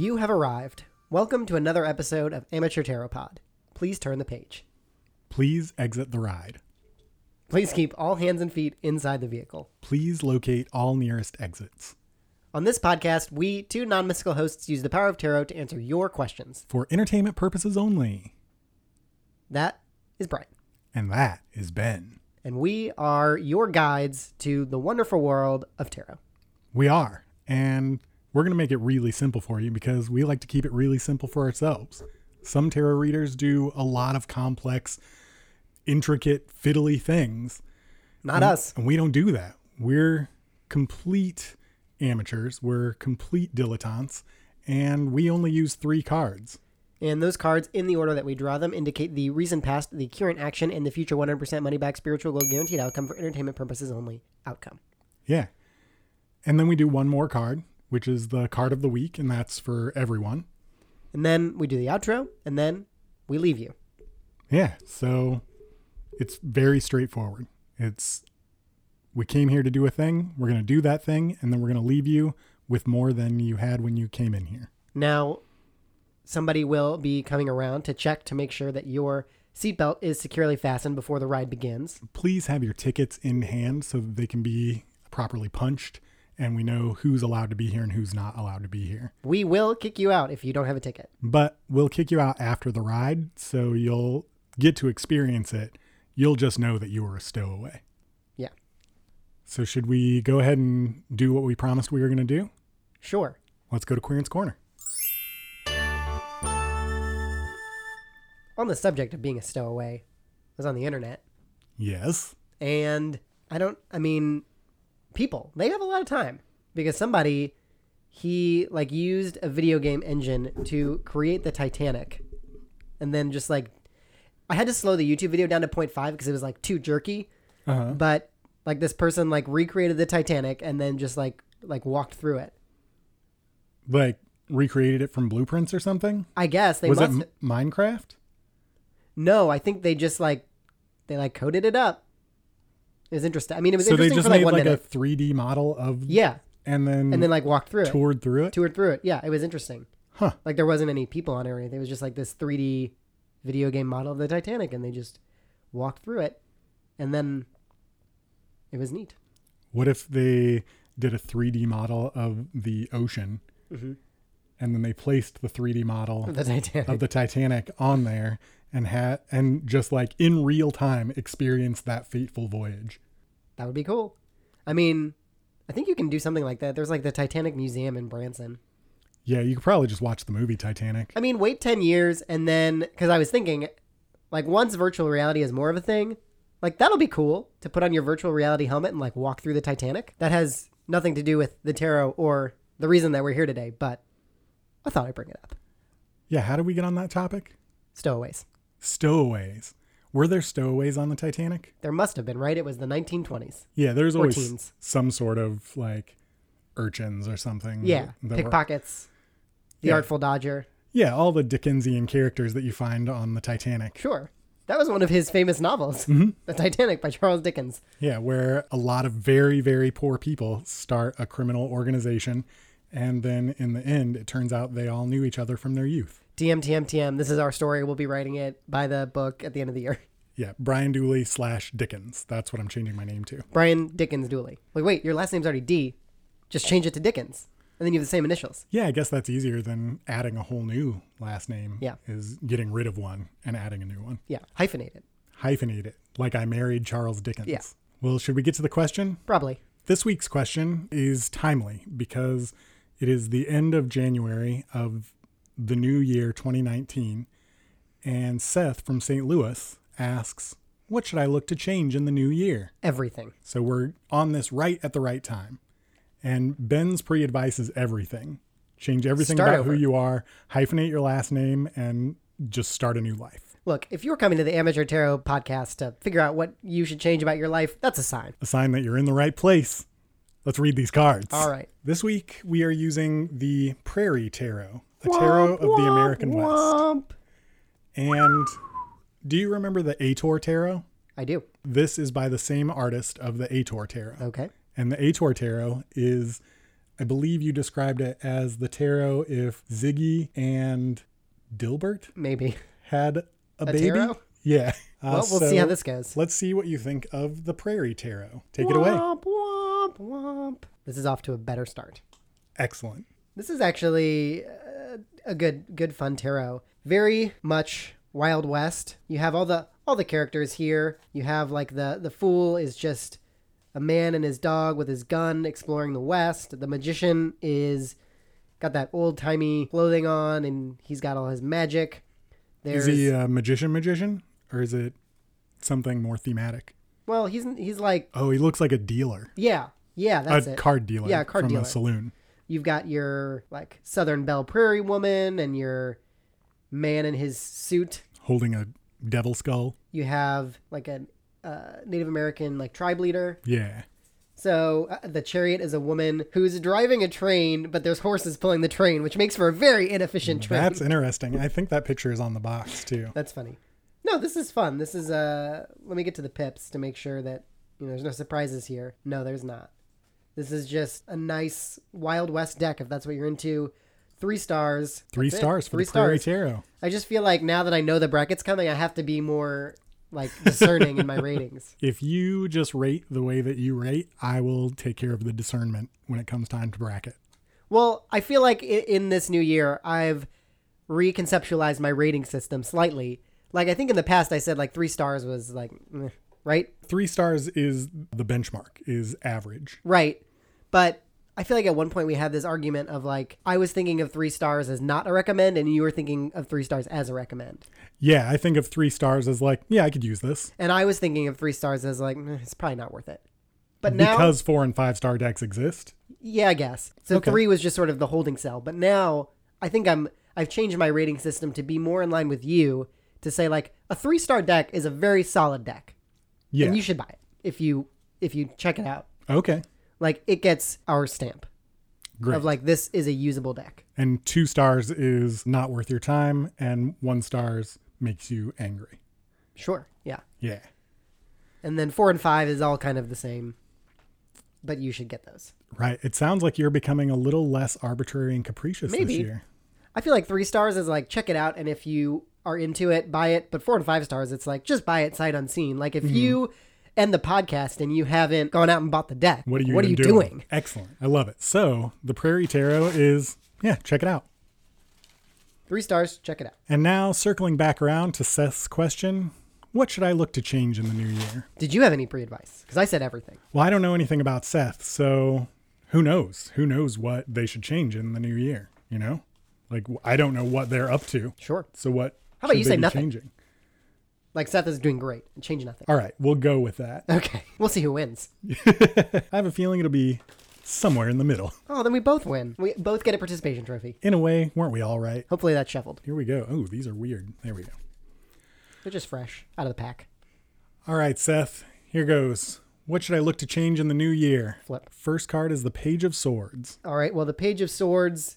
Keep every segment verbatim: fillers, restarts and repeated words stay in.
You have arrived. Welcome to another episode of Amateur Tarot Pod. Please turn the page. Please exit the ride. Please keep all hands and feet inside the vehicle. Please locate all nearest exits. On this podcast, we, two non-mystical hosts, use the power of tarot to answer your questions. For entertainment purposes only. That is Brian. And that is Ben. And we are your guides to the wonderful world of tarot. We are. And we're going to make it really simple for you because we like to keep it really simple for ourselves. Some tarot readers do a lot of complex, intricate, fiddly things. Not and, us. And we don't do that. We're complete amateurs. We're complete dilettantes. And we only use three cards. And those cards, in the order that we draw them, indicate the recent past, the current action, and the future one hundred percent money back spiritual gold guaranteed outcome for entertainment purposes only outcome. Yeah. And then we do one more card, which is the card of the week, and that's for everyone. And then we do the outro, and then we leave you. Yeah, so it's very straightforward. It's, we came here to do a thing, we're going to do that thing, and then we're going to leave you with more than you had when you came in here. Now, somebody will be coming around to check to make sure that your seatbelt is securely fastened before the ride begins. Please have your tickets in hand so that they can be properly punched and we know who's allowed to be here and who's not allowed to be here. We will kick you out if you don't have a ticket. But we'll kick you out after the ride, so you'll get to experience it. You'll just know that you were a stowaway. Yeah. So should we go ahead and do what we promised we were going to do? Sure. Let's go to Queerance Corner. On the subject of being a stowaway, I was on the internet. Yes. And I don't, I mean, people, they have a lot of time because somebody, he like used a video game engine to create the Titanic. And then just like, I had to slow the YouTube video down to zero point five because it was like too jerky. Uh-huh. But like this person like recreated the Titanic and then just like, like walked through it. Like recreated it from blueprints or something? I guess they Was must. it M- Minecraft? No, I think they just like, they like coded it up. It was interesting. I mean, it was so interesting they just for like made one like minute. a three D model of Yeah. and then And then like walked through it. toured through it? Toured through it. Yeah, it was interesting. Huh. Like there wasn't any people on it or anything. It was just like this three D video game model of the Titanic and they just walked through it. And then it was neat. What if they did a three D model of the ocean Mm-hmm. and then they placed the three D model The Titanic. of the Titanic on there and had and just like in real time experienced that fateful voyage? That would be cool. I mean, I think you can do something like that. There's like the Titanic Museum in Branson. Yeah, you could probably just watch the movie Titanic. I mean, wait ten years and then, because I was thinking, like once virtual reality is more of a thing, like that'll be cool to put on your virtual reality helmet and like walk through the Titanic. That has nothing to do with the tarot or the reason that we're here today, but I thought I'd bring it up. Yeah, how did we get on that topic? Stowaways. Stowaways. Were there stowaways on the Titanic? There must have been, right? It was the nineteen twenties. Yeah, there's always teens. some sort of like urchins or something. Yeah, that were- pickpockets, the Yeah. Artful Dodger. Yeah, all the Dickensian characters that you find on the Titanic. Sure. That was one of his famous novels, Mm-hmm. The Titanic by Charles Dickens. Yeah, where a lot of very, very poor people start a criminal organization. And then in the end, it turns out they all knew each other from their youth. T M, T M, T M. This is our story. We'll be writing it by the book at the end of the year. Yeah, Brian Dooley slash Dickens. That's what I'm changing my name to. Brian Dickens Dooley. Like, wait, your last name's already D. Just change it to Dickens. And then you have the same initials. Yeah, I guess that's easier than adding a whole new last name. Yeah. Is getting rid of one and adding a new one. Yeah. Hyphenate it. Hyphenate it, like I married Charles Dickens. Yeah. Well, should we get to the question? Probably. This week's question is timely because it is the end of January of the new year twenty nineteen. And Seth from Saint Louis asks, what should I look to change in the new year? Everything. So we're on this right at the right time. And Ben's pre-advice is everything. Change everything Start about over. who you are, hyphenate your last name, and just start a new life. Look, if you're coming to the Amateur Tarot podcast to figure out what you should change about your life, that's a sign. A sign that you're in the right place. Let's read these cards. All right. This week, we are using the Prairie Tarot, a tarot of the American West. Womp. And do you remember the Ator Tarot? I do. This is by the same artist of the Ator Tarot. Okay. And the Ator Tarot is I believe you described it as the tarot if Ziggy and Dilbert Maybe. had a, A baby. tarot? Yeah. Well, Uh, we'll so see how this goes. Let's see what you think of the Prairie Tarot. Take it away. Womp, womp, womp. This is off to a better start. Excellent. This is actually uh, a good, good fun tarot. Very much Wild West. You have all the all the characters here. You have like the the fool is just a man and his dog with his gun exploring the West. The magician is got that old timey clothing on, and he's got all his magic. There's, Is he a magician magician, or is it something more thematic? well, he's he's like Oh, he looks like a dealer, yeah, yeah, that's a it. card dealer. Yeah, a card from dealer. a saloon. You've got your like Southern Belle Prairie woman and your man in his suit. Holding a devil skull. You have like a uh, Native American like tribe leader. Yeah. So uh, the chariot is a woman who's driving a train, but there's horses pulling the train, which makes for a very inefficient train. That's interesting. I think that picture is on the box too. That's funny. No, this is fun. This is uh let me get to the pips to make sure that you know there's no surprises here. No, there's not. This is just a nice Wild West deck if that's what you're into. Three stars. Three That's it. stars for Three the Prairie stars. Tarot. I just feel like now that I know the bracket's coming, I have to be more like discerning in my ratings. If you just rate the way that you rate, I will take care of the discernment when it comes time to bracket. Well, I feel like i- in this new year, I've reconceptualized my rating system slightly. Like, I think in the past I said like three stars was like, meh, right? Three stars is the benchmark, is average. Right. But I feel like at one point we had this argument of like, I was thinking of three stars as not a recommend, and you were thinking of three stars as a recommend. Yeah, I think of three stars as like, yeah, I could use this. And I was thinking of three stars as like, "Eh, it's probably not worth it. But now, Because four and five star decks exist. yeah, I guess. So Okay. three was just sort of the holding cell. But now I think I'm, I've changed my rating system to be more in line with you to say like a three star deck is a very solid deck. Yeah. And you should buy it if you, if you check it out. Okay. Like it gets our stamp Great. of like, this is a usable deck. And two stars is not worth your time, and one stars makes you angry. Sure. Yeah. Yeah. And then four and five is all kind of the same, but you should get those. Right. It sounds like you're becoming a little less arbitrary and capricious Maybe. this year. I feel like three stars is like, check it out. And if you are into it, buy it. But four and five stars, it's like, just buy it sight unseen. Like if Mm-hmm. you end the podcast and you haven't gone out and bought the deck, What are you, what are even you doing? doing? Excellent. I love it. So the Prairie Tarot is, yeah, check it out. Three stars, check it out. And now circling back around to Seth's question, what should I look to change in the new year? Did you have any pre-advice? Because I said everything. Well, I don't know anything about Seth, so who knows? Who knows what they should change in the new year, you know? Like, I don't know what they're up to. Sure. So what How about should you they say be nothing? changing? Like Seth is doing great. Change nothing. All right, we'll go with that. Okay. We'll see who wins. I have a feeling it'll be somewhere in the middle. Oh, then we both win. We both get a participation trophy. In a way, weren't we all right? Hopefully that's shuffled. Here we go. Oh, these are weird. There we go. They're just fresh out of the pack. All right, Seth, here goes. What should I look to change in the new year? Flip. First card is the Page of Swords. All right. Well, the Page of Swords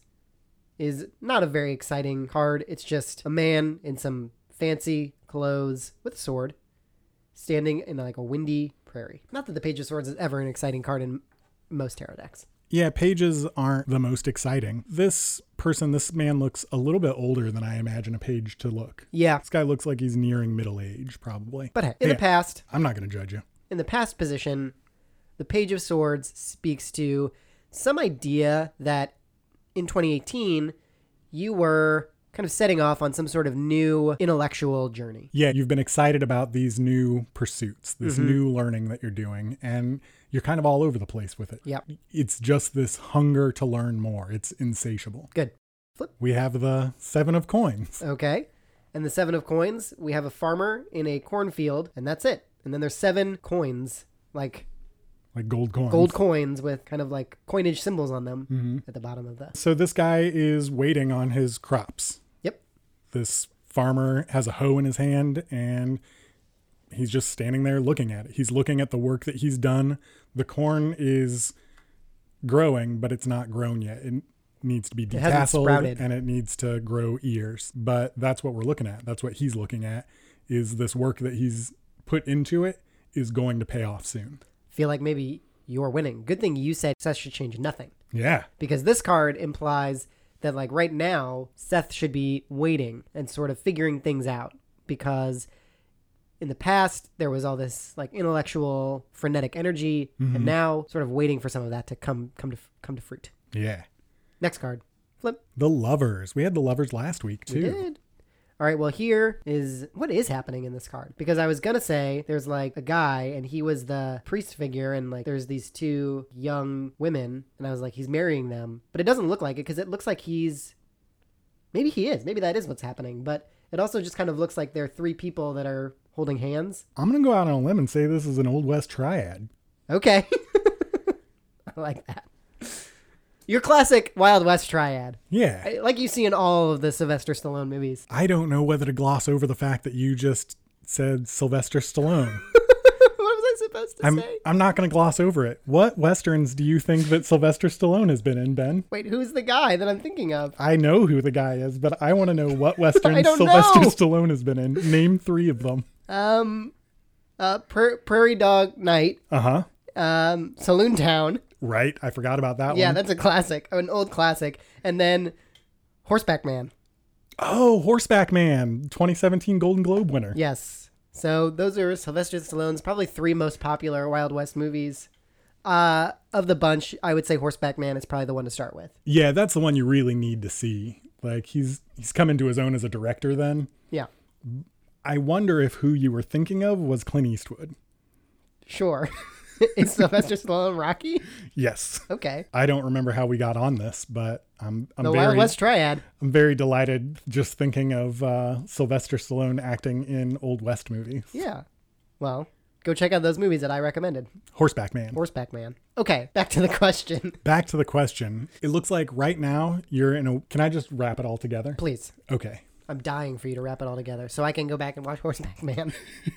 is not a very exciting card. It's just a man in some fancy clothes with a sword standing in like a windy prairie. Not that the Page of Swords is ever an exciting card in most tarot decks. Yeah, pages aren't the most exciting. This person, this man looks a little bit older than I imagine a page to look. Yeah. This guy looks like he's nearing middle age, probably. But hey, in Yeah. the past, I'm not going to judge you. in the past position, the Page of Swords speaks to some idea that in twenty eighteen, you were kind of setting off on some sort of new intellectual journey. Yeah, you've been excited about these new pursuits, this Mhm. new learning that you're doing, and you're kind of all over the place with it. Yep. It's just this hunger to learn more. It's insatiable. Good. We have the Seven of Coins. Okay. And the Seven of Coins, we have a farmer in a cornfield, and that's it. And then there's seven coins, like Like gold coins. gold coins with kind of like coinage symbols on them hmm at the bottom of the... So this guy is waiting on his crops. Yep. This farmer has a hoe in his hand and he's just standing there looking at it. He's looking at the work that he's done. The corn is growing, but it's not grown yet. It needs to be It hasn't detasseled sprouted. and it needs to grow ears. But that's what we're looking at. That's what he's looking at, is this work that he's put into it is going to pay off soon. Feel like maybe you're winning. Good thing you said Seth should change nothing. Yeah. Because this card implies that, like, right now, Seth should be waiting and sort of figuring things out. Because in the past, there was all this, like, intellectual, frenetic energy. Mm-hmm. And now, sort of waiting for some of that to come come to come to fruit. Yeah. Next card. Flip. The Lovers. We had the Lovers last week, too. We did. All right, well, here is what is happening in this card. Because I was going to say there's like a guy and he was the priest figure and like there's these two young women and I was like, he's marrying them. But it doesn't look like it because it looks like he's, maybe he is. Maybe that is what's happening. But it also just kind of looks like there are three people that are holding hands. I'm going to go out on a limb and say this is an Old West triad. Okay. I like that. Your classic Wild West triad. Yeah. Like you see in all of the Sylvester Stallone movies. I don't know whether to gloss over the fact that you just said Sylvester Stallone. What was I supposed to I'm, say? I'm not going to gloss over it. What Westerns do you think that Sylvester Stallone has been in, Ben? Wait, who's the guy that I'm thinking of? I know who the guy is, but I want to know what Westerns I don't Sylvester know. Stallone has been in. Name three of them. Um, uh, Pra- Prairie Dog Night, Uh-huh. um, Saloon Town. Right. I forgot about that Yeah, one. that's a classic, an old classic. And then Horseback Man. Oh, Horseback Man, twenty seventeen Golden Globe winner. Yes. So those are Sylvester Stallone's probably three most popular Wild West movies. Uh, of the bunch, I would say Horseback Man is probably the one to start with. Yeah, that's the one you really need to see. Like he's he's come into his own as a director then. Yeah. I wonder if who you were thinking of was Clint Eastwood. Sure. Is Sylvester Stallone Rocky? Yes. Okay. I don't remember how we got on this, but I'm I'm The very Wild West triad. I'm very delighted just thinking of uh, Sylvester Stallone acting in Old West movies. Yeah. Well, go check out those movies that I recommended. Horseback Man. Horseback Man. Okay, back to the question. Back to the question. It looks like right now you're in a... Can I just wrap it all together? Please. Okay. I'm dying for you to wrap it all together so I can go back and watch Horseback Man.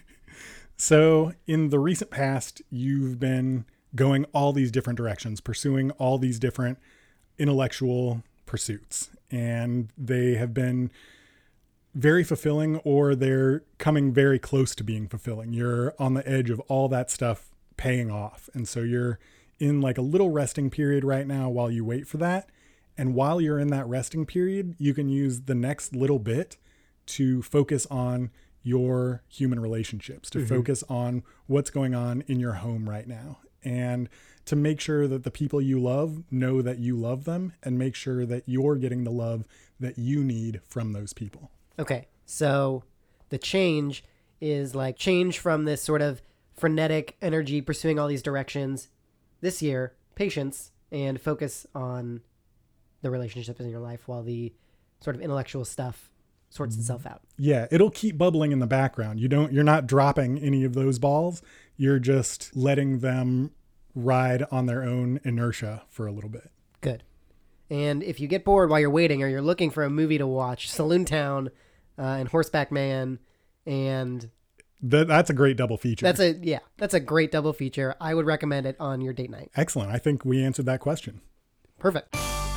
So in the recent past, you've been going all these different directions, pursuing all these different intellectual pursuits, and they have been very fulfilling, or they're coming very close to being fulfilling. You're on the edge of all that stuff paying off. And so you're in like a little resting period right now while you wait for that. And while you're in that resting period, you can use the next little bit to focus on your human relationships, to mm-hmm. focus on what's going on in your home right now, and to make sure that the people you love know that you love them, and make sure that you're getting the love that you need from those people. Okay. So the change is like change from this sort of frenetic energy pursuing all these directions this year, patience, and focus on the relationships in your life while the sort of intellectual stuff sorts itself out. Yeah, it'll keep bubbling in the background. You don't, you're not dropping any of those balls. You're just letting them ride on their own inertia for a little bit. Good. And if you get bored while you're waiting or you're looking for a movie to watch, Saloon Town uh, and Horseback Man and... That, that's a great double feature. That's a, yeah, that's a great double feature. I would recommend it on your date night. Excellent. I think we answered that question. Perfect.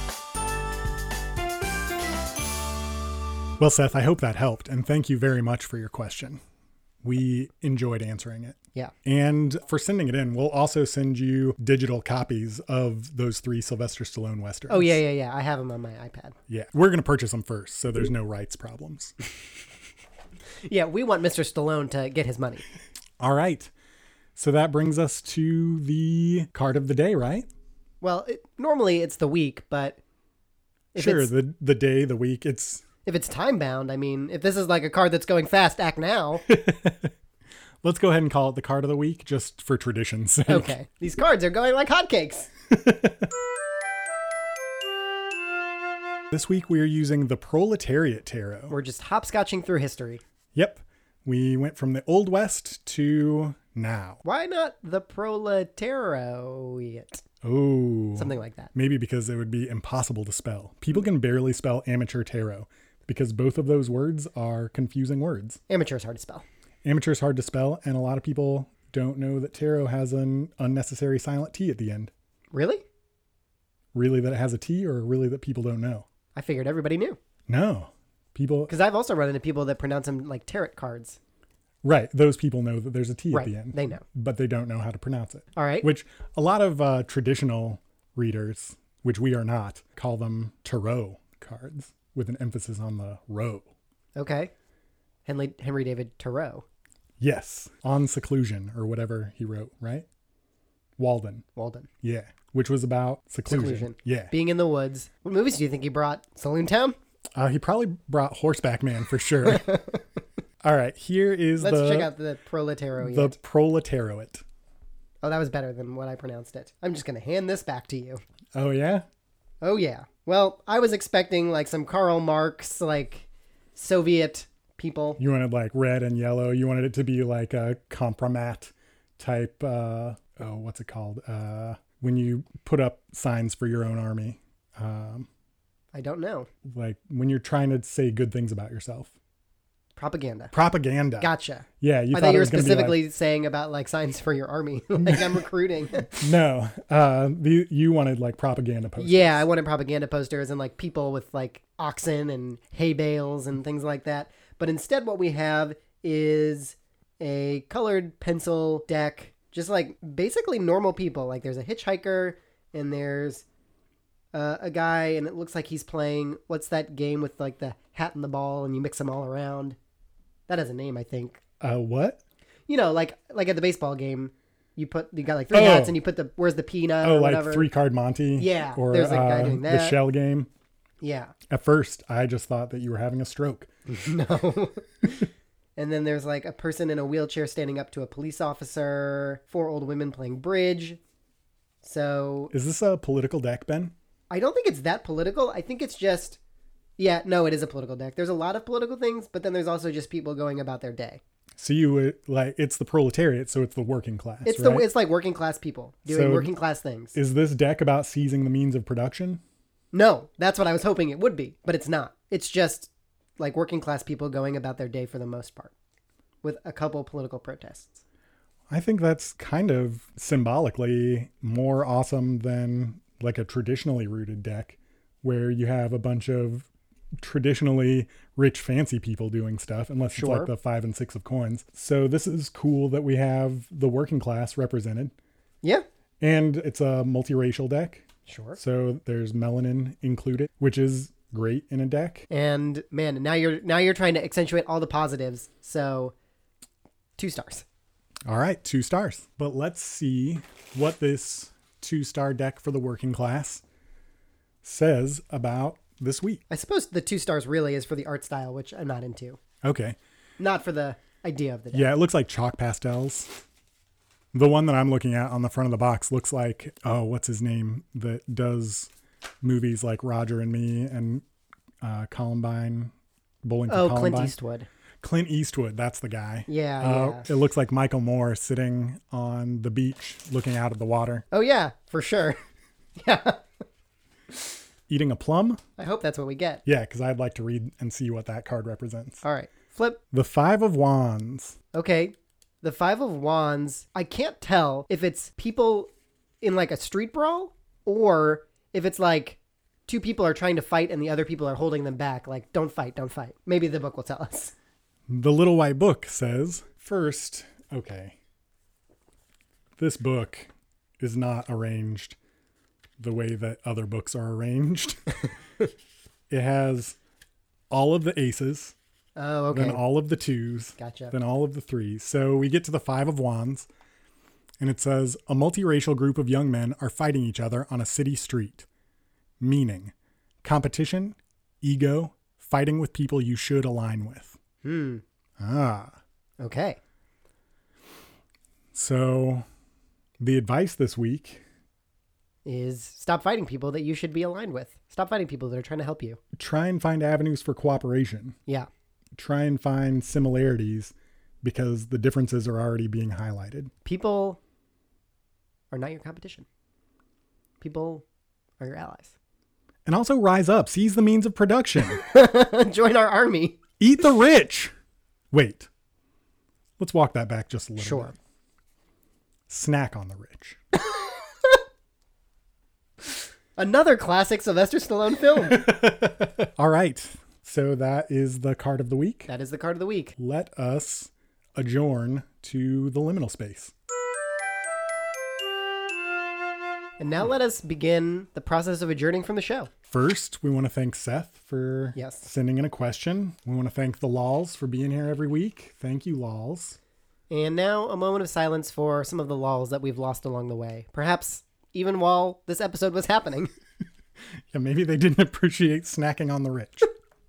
Well, Seth, I hope that helped, and thank you very much for your question. We enjoyed answering it. Yeah. And for sending it in, we'll also send you digital copies of those three Sylvester Stallone Westerns. Oh, yeah, yeah, yeah. I have them on my iPad. Yeah. We're going to purchase them first, so there's no rights problems. Yeah, we want Mister Stallone to get his money. All right. So that brings us to the card of the day, right? Well, it, normally it's the week, but... If sure, it's, the the day, the week, it's... If it's time-bound, I mean, if this is like a card that's going fast, act now. Let's go ahead and call it the card of the week, just for tradition's sake. Okay. These cards are going like hotcakes. This week we are using the Proletariat Tarot. We're just hopscotching through history. Yep. We went from the Old West to now. Why not the Proletariat? Oh. Something like that. Maybe because it would be impossible to spell. People can barely spell amateur tarot because both of those words are confusing words. Amateur is hard to spell. Amateur is hard to spell, and a lot of people don't know that tarot has an unnecessary silent T at the end. Really? Really that it has a T, or really that people don't know? I figured everybody knew. No. People... Because I've also run into people that pronounce them like tarot cards. Right. Those people know that there's a T Right. at the end. They know. But they don't know how to pronounce it. All right. Which a lot of uh, traditional readers, which we are not, call them tarot cards with an emphasis on the row. Okay. Henry, Henry David Thoreau. Yes. On Seclusion or whatever he wrote, right? Walden. Walden. Yeah. Which was about seclusion. Seclusion. Yeah. Being in the woods. What movies do you think he brought? Saloon Town? Uh, he probably brought Horseback Man for sure. All right. Here is Let's the, check out the Proletariat. the Proletariat. Oh, that was better than what I pronounced it. I'm just going to hand this back to you. Oh, yeah? Oh, yeah. Well, I was expecting like some Karl Marx, like Soviet people. You wanted like red and yellow. You wanted it to be like a compromat type. Uh, oh, what's it called? Uh, when you put up signs for your own army. Um, I don't know. like when you're trying to say good things about yourself. Propaganda. Propaganda. Gotcha. Yeah, you I thought, thought you it were was gonna be specifically saying about like signs for your army. Like I'm recruiting. like, no. Uh, the, you wanted like propaganda posters. Yeah, I wanted propaganda posters and like people with like oxen and hay bales and things like that. But instead what we have is a colored pencil deck, just like basically normal people. Like there's a hitchhiker and there's uh, a guy and it looks like he's playing, what's that game with like the hat and the ball and you mix them all around? That has a name, I think. Uh, what? You know, like like at the baseball game, you put you got like three Oh. hats and you put the where's the peanut Oh, or like whatever. three card Monty. Yeah, Or there's a guy uh, doing the that. shell game. Yeah. At first, I just thought that you were having a stroke. No. And then there's like a person in a wheelchair standing up to a police officer, four old women playing bridge. So Is this a political deck, Ben? I don't think it's that political. I think it's just, yeah, no, it is a political deck. There's a lot of political things, but then there's also just people going about their day. So you would like it's the proletariat, so it's the working class. It's right? the it's like working class people doing So working class things. Is this deck about seizing the means of production? No, that's what I was hoping it would be, but it's not. It's just like working class people going about their day for the most part, with a couple political protests. I think that's kind of symbolically more awesome than like a traditionally rooted deck where you have a bunch of traditionally rich fancy people doing stuff, unless Sure. it's like the five and six of coins. So this is cool that we have the working class represented, Yeah, and it's a multiracial deck. sure. So there's melanin included, which is great in a deck. And man, now you're now you're trying to accentuate all the positives. So, two stars. All right, two stars. But let's see what this two-star deck for the working class says about this week. I suppose the two stars really is for the art style, which I'm not into, Okay. not for the idea of the deck. Yeah, it looks like chalk pastels. The one that I'm looking at on the front of the box looks like, oh, what's his name that does movies like Roger and Me and uh, Columbine, Bowling for Oh, Columbine. Clint Eastwood. Clint Eastwood, that's the guy. Yeah, Uh, yeah. It looks like Michael Moore sitting on the beach looking out at the water, Oh yeah, for sure. Yeah, eating a plum. I hope that's what we get. Yeah, because I'd like to read and see what that card represents. All right, flip. The Five of Wands. Okay, the Five of Wands. I can't tell if it's people in like a street brawl or if it's like two people are trying to fight and the other people are holding them back. Like, don't fight, don't fight. Maybe the book will tell us. The Little White Book says, first, okay, this book is not arranged the way that other books are arranged. It has all of the aces, Oh, okay. then all of the twos, Gotcha. then all of the threes. So we get to the Five of Wands, and it says, a multiracial group of young men are fighting each other on a city street. Meaning, competition, ego, fighting with people you should align with. Hmm. Ah. Okay. So the advice this week, Is stop fighting people that you should be aligned with. Stop fighting people that are trying to help you. try and find avenues for cooperation. Yeah. Try and find similarities because the differences are already being highlighted. People are not your competition. People are your allies. And also rise up, seize the means of production. Join our army. Eat the rich. Wait. Let's walk that back just a little Sure. bit. Snack on the rich. Another classic Sylvester Stallone film. All right. So that is the card of the week. That is the card of the week. Let us adjourn to the liminal space. And now let us begin the process of adjourning from the show. First, we want to thank Seth for Yes. sending in a question. We want to thank the Lols for being here every week. Thank you, Lols. And now a moment of silence for some of the lulls that we've lost along the way. Perhaps even while this episode was happening. Yeah, maybe they didn't appreciate snacking on the rich.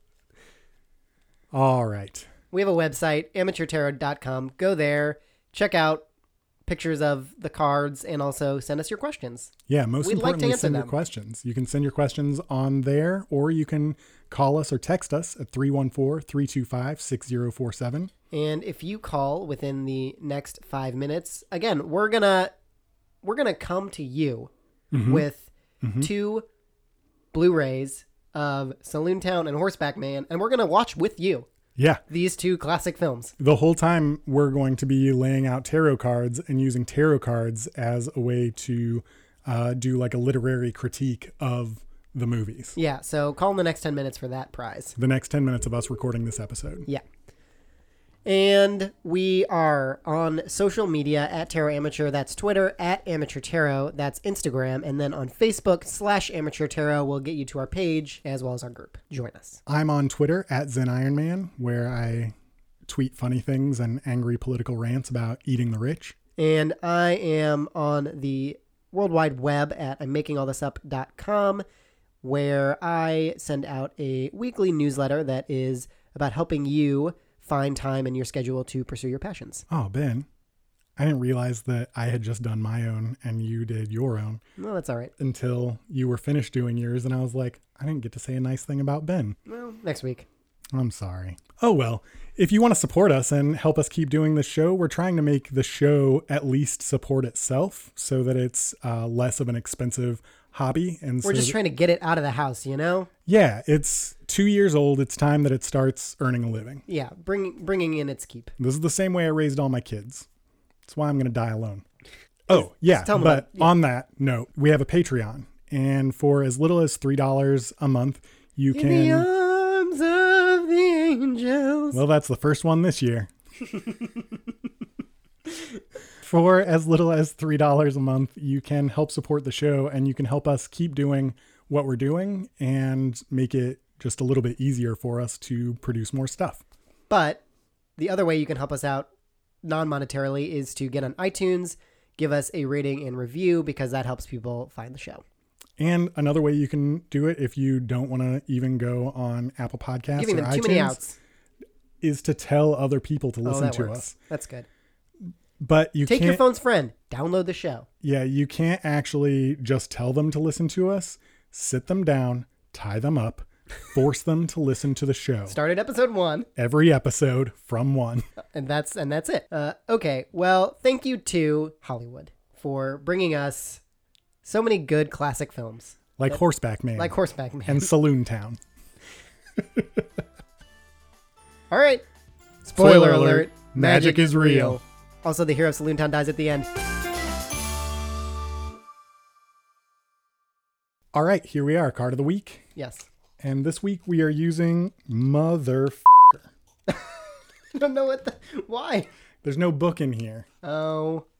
All right. We have a website, amateur tarot dot com. Go there, check out pictures of the cards, and also send us your questions. Yeah, most We'd like to importantly, answer send your them. questions. You can send your questions on there, or you can call us or text us at three one four, three two five, six zero four seven. And if you call within the next five minutes, again, we're gonna we're gonna come to you Mm-hmm. with two Blu-rays of Saloon Town and Horseback Man, and we're gonna watch with you Yeah. these two classic films. The whole time we're going to be laying out tarot cards and using tarot cards as a way to uh, do like a literary critique of the movies. Yeah, so call in the next ten minutes for that prize. The next ten minutes of us recording this episode. Yeah. And we are on social media at Tarot Amateur. That's Twitter at Amateur Tarot. That's Instagram. And then on Facebook slash Amateur Tarot, we'll get you to our page as well as our group. Join us. I'm on Twitter at Zen Iron Man, where I tweet funny things and angry political rants about eating the rich. And I am on the World Wide Web at I'm making all this up dot com, where I send out a weekly newsletter that is about helping you find time in your schedule to pursue your passions. Oh, Ben, I didn't realize that I had just done my own and you did your own Well, that's all right. until you were finished doing yours. And I was like, I didn't get to say a nice thing about Ben. Well, next week. I'm sorry. Oh, well, if you want to support us and help us keep doing the show, we're trying to make the show at least support itself so that it's uh, less of an expensive hobby. And We're so just that- trying to get it out of the house, you know? yeah, it's two years old. It's time that it starts earning a living. Yeah, bring, bringing in its keep. This is the same way I raised all my kids. That's why I'm going to die alone. Oh, yeah. tell 'em But about- yeah. on that note, we have a Patreon. And for as little as three dollars a month, you In can... the arms of the angels. Well, that's the first one this year. For as little as three dollars a month, you can help support the show and you can help us keep doing what we're doing and make it just a little bit easier for us to produce more stuff. But the other way you can help us out non-monetarily is to get on iTunes, give us a rating and review, because that helps people find the show. And another way you can do it if you don't want to even go on Apple Podcasts Giving or them too iTunes many outs. is to tell other people to Oh, listen that to works. us. That's good. But you Take can't your phone's friend. Download the show. Yeah, you can't actually just tell them to listen to us. Sit them down, tie them up, force them to listen to the show. Start at episode one, Every episode from one. and that's and that's it. Uh, okay, well, thank you to Hollywood for bringing us so many good classic films, Like Horseback Man like Horseback Man. and Saloon Town. All right. Spoiler Spoiler, alert, alert. magic is real. Also, the hero of Saloon Town dies at the end. All right, here we are, card of the week. Yes. And this week we are using Mother. I don't know what the... Why? There's no book in here. Oh.